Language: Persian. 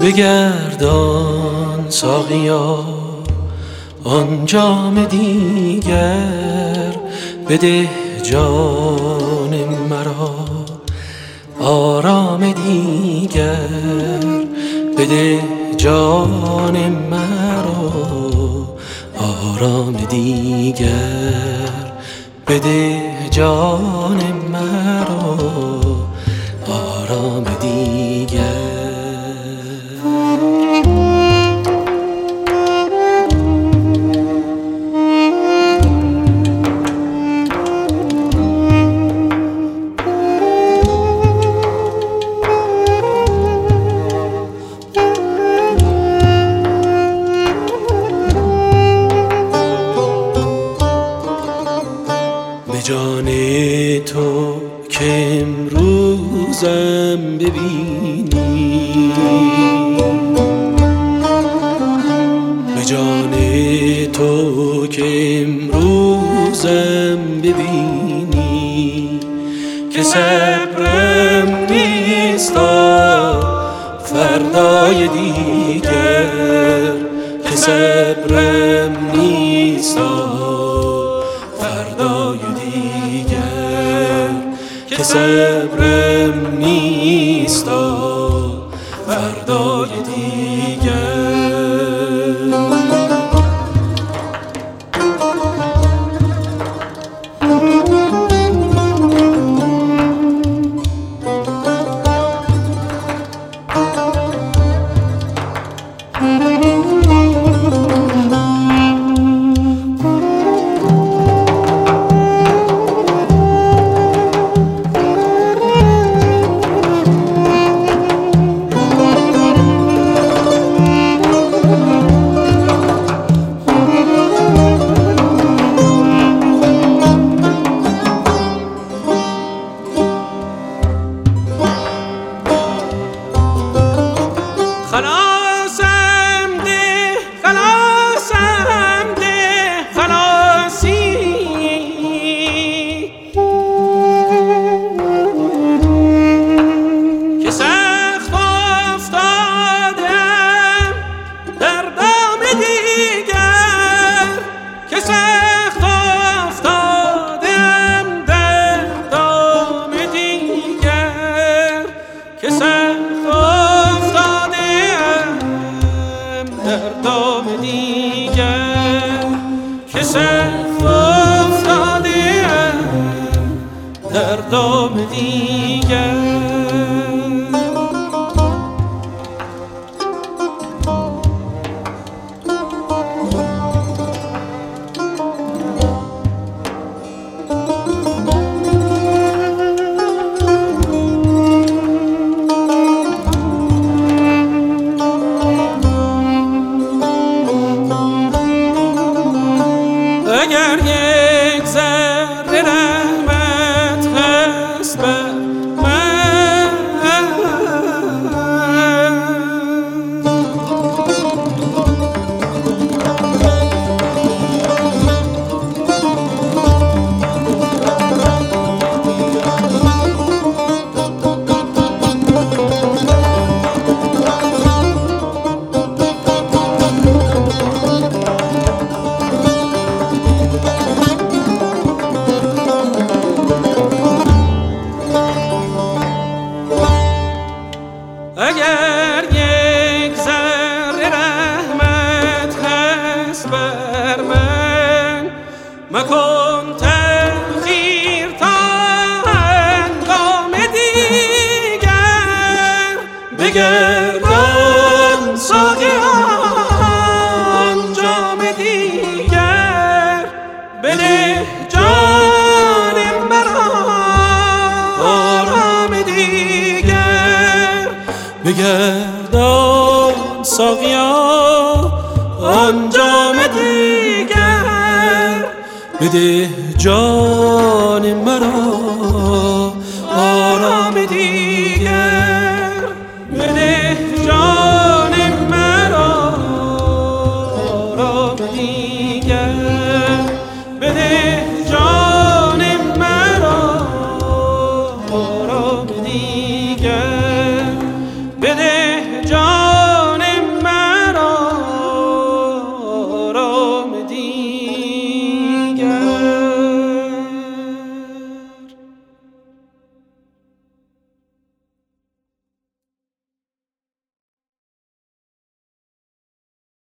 بگردان ساقیا آن جام دیگر، بده جان مرا آرام دیگر، بده جان مرا آرام دیگر، بده جان مرا آرام دیگر. به جان تو که امروزم ببینی، به جان تو که امروزم ببینی، که صبرم نیست فردای دیگر، که صبرم نیست فردای دیگر، که صبرم نیست فردای دیگر. در دام دیگر. اگر یک ذره رحمت هست بر من، اگر یک ذره رحمت هست بر من، مکن تأخیر تا هنگام دیگر. بگردان ساقیان جام دیگر، بده جان مرا آرام دیگر. بگردان ساقیا آن جام دیگر، بده جان مرا